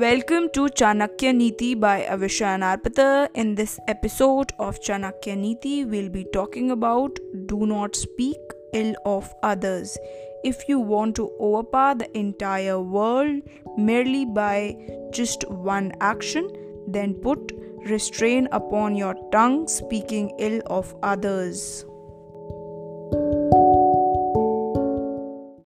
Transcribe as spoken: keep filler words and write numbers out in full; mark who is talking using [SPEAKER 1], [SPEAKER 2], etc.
[SPEAKER 1] Welcome to Chanakya Niti by Avisha and Arpita. In this episode of Chanakya Niti, we'll be talking about do not speak ill of others. If you want to overpower the entire world merely by just one action, then put restraint upon your tongue speaking ill of others.